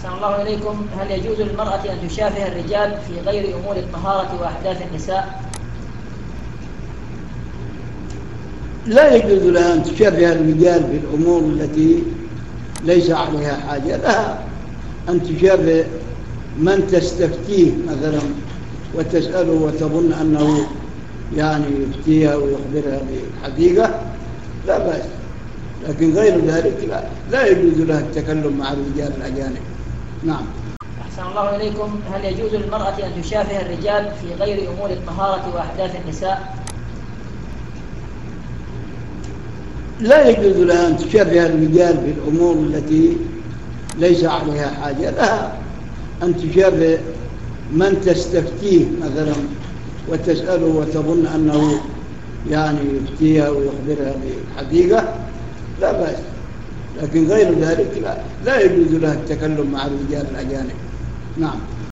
أحسن الله إليكم، هل يجوز للمرأة أن تشافه الرجال في غير أمور الطهارة وأحداث النساء؟ لا يجوز لها أن تشافه الرجال في الأمور التي ليس عليها حاجة لها، أن تشافه من تستفتيه مثلا وتسأله وتظن أنه يعني يفتيها ويخبرها بالحقيقة، لا بأس. لكن غير ذلك لا يجوز لها التكلم مع الرجال الأجانب. نعم. أحسن الله إليكم، هل يجوز للمرأة أن تشافه الرجال في غير أمور الطهارة وأحداث النساء؟ لا يجوز لها أن تشافه الرجال في الأمور التي ليس عليها حاجة لها، أن تشافه من تستفتيه مثلا وتسأله وتظن أنه يعني يفتيها ويخبرها بالحقيقة، لا بأس. لكن غير ذلك لا يجوز لها التكلم مع الرجال الأجانب. نعم.